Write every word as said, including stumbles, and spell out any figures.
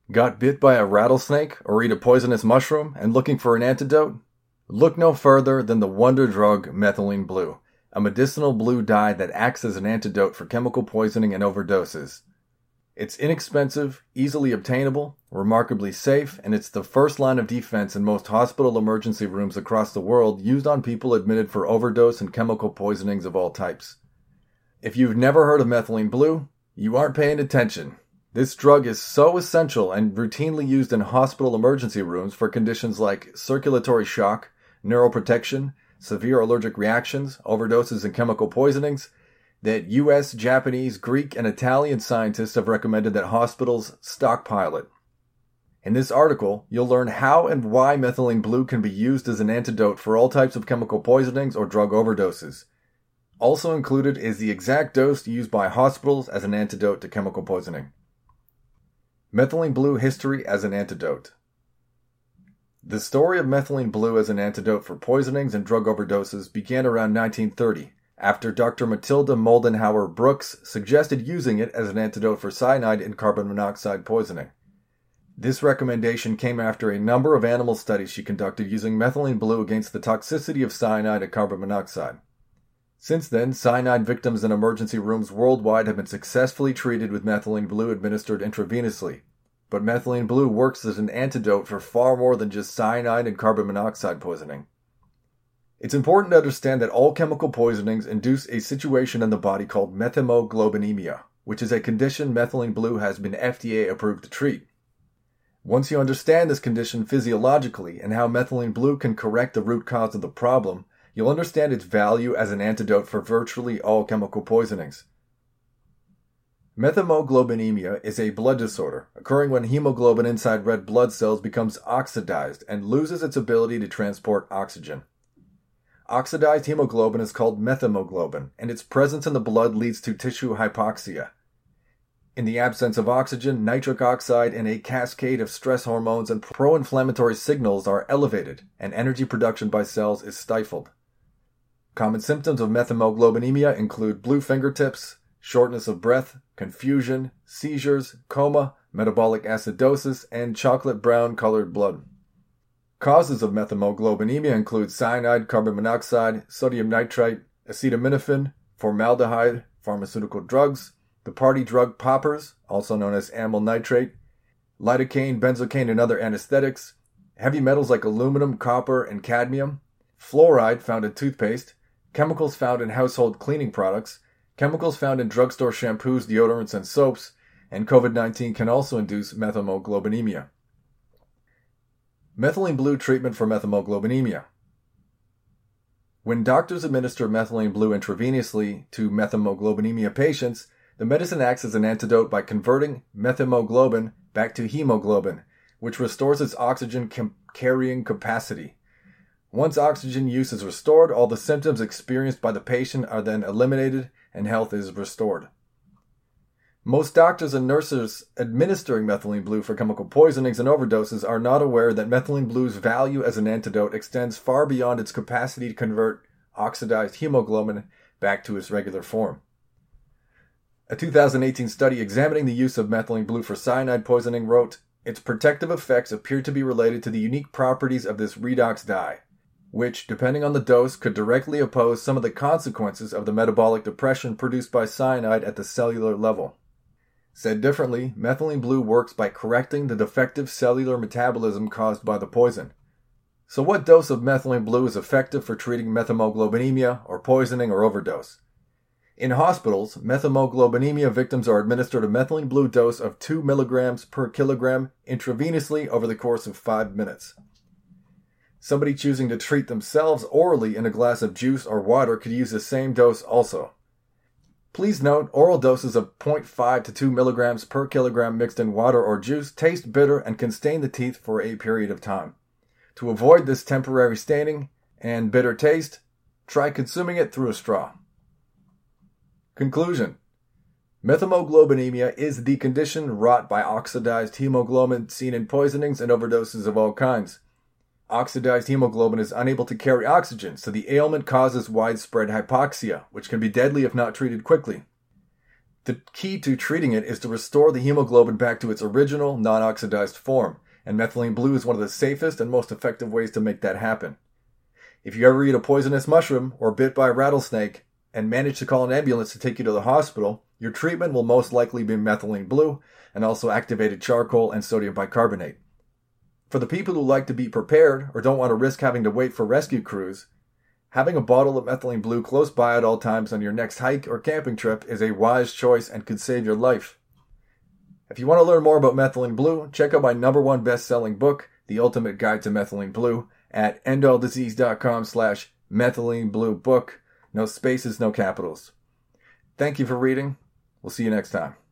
Got bit by a rattlesnake or eat a poisonous mushroom and looking for an antidote? Look no further than the wonder drug methylene blue, a medicinal blue dye that acts as an antidote for chemical poisoning and overdoses. It's inexpensive, easily obtainable, remarkably safe, and it's the first line of defense in most hospital emergency rooms across the world used on people admitted for overdose and chemical poisonings of all types. If you've never heard of methylene blue, you aren't paying attention. This drug is so essential and routinely used in hospital emergency rooms for conditions like circulatory shock, neuroprotection, severe allergic reactions, overdoses, and chemical poisonings that U S, Japanese, Greek, and Italian scientists have recommended that hospitals stockpile it. In this article, you'll learn how and why methylene blue can be used as an antidote for all types of chemical poisonings or drug overdoses. Also included is the exact dose used by hospitals as an antidote to chemical poisoning. Methylene blue history as an antidote. The story of methylene blue as an antidote for poisonings and drug overdoses began around nineteen thirty, after Doctor Matilda Moldenhauer Brooks suggested using it as an antidote for cyanide and carbon monoxide poisoning. This recommendation came after a number of animal studies she conducted using methylene blue against the toxicity of cyanide and carbon monoxide. Since then, cyanide victims in emergency rooms worldwide have been successfully treated with methylene blue administered intravenously. But methylene blue works as an antidote for far more than just cyanide and carbon monoxide poisoning. It's important to understand that all chemical poisonings induce a situation in the body called methemoglobinemia, which is a condition methylene blue has been F D A approved to treat. Once you understand this condition physiologically and how methylene blue can correct the root cause of the problem, you'll understand its value as an antidote for virtually all chemical poisonings. Methemoglobinemia is a blood disorder occurring when hemoglobin inside red blood cells becomes oxidized and loses its ability to transport oxygen. Oxidized hemoglobin is called methemoglobin, and its presence in the blood leads to tissue hypoxia. In the absence of oxygen, nitric oxide and a cascade of stress hormones and pro-inflammatory signals are elevated, and energy production by cells is stifled. Common symptoms of methemoglobinemia include blue fingertips, shortness of breath, confusion, seizures, coma, metabolic acidosis, and chocolate brown colored blood. Causes of methemoglobinemia include cyanide, carbon monoxide, sodium nitrite, acetaminophen, formaldehyde, pharmaceutical drugs, the party drug poppers, also known as amyl nitrate, lidocaine, benzocaine, and other anesthetics, heavy metals like aluminum, copper, and cadmium, fluoride found in toothpaste, chemicals found in household cleaning products, chemicals found in drugstore shampoos, deodorants, and soaps, and COVID nineteen can also induce methemoglobinemia. Methylene blue treatment for methemoglobinemia. When doctors administer methylene blue intravenously to methemoglobinemia patients, the medicine acts as an antidote by converting methemoglobin back to hemoglobin, which restores its oxygen com- carrying capacity. Once oxygen use is restored, all the symptoms experienced by the patient are then eliminated and health is restored. Most doctors and nurses administering methylene blue for chemical poisonings and overdoses are not aware that methylene blue's value as an antidote extends far beyond its capacity to convert oxidized hemoglobin back to its regular form. A two thousand eighteen study examining the use of methylene blue for cyanide poisoning wrote, "Its protective effects appear to be related to the unique properties of this redox dye, which, depending on the dose, could directly oppose some of the consequences of the metabolic depression produced by cyanide at the cellular level." Said differently, methylene blue works by correcting the defective cellular metabolism caused by the poison. So what dose of methylene blue is effective for treating methemoglobinemia or poisoning or overdose? In hospitals, methemoglobinemia victims are administered a methylene blue dose of two milligrams per kilogram intravenously over the course of five minutes. Somebody choosing to treat themselves orally in a glass of juice or water could use the same dose also. Please note, oral doses of zero point five to two milligrams per kilogram mixed in water or juice taste bitter and can stain the teeth for a period of time. To avoid this temporary staining and bitter taste, try consuming it through a straw. Conclusion. Methemoglobinemia is the condition wrought by oxidized hemoglobin seen in poisonings and overdoses of all kinds. Oxidized hemoglobin is unable to carry oxygen, so the ailment causes widespread hypoxia, which can be deadly if not treated quickly. The key to treating it is to restore the hemoglobin back to its original, non-oxidized form, and methylene blue is one of the safest and most effective ways to make that happen. If you ever eat a poisonous mushroom or bit by a rattlesnake and manage to call an ambulance to take you to the hospital, your treatment will most likely be methylene blue and also activated charcoal and sodium bicarbonate. For the people who like to be prepared or don't want to risk having to wait for rescue crews, having a bottle of methylene blue close by at all times on your next hike or camping trip is a wise choice and could save your life. If you want to learn more about methylene blue, check out my number one best-selling book, The Ultimate Guide to Methylene Blue, at endalldisease.com slash methylene blue book. No spaces, no capitals. Thank you for reading. We'll see you next time.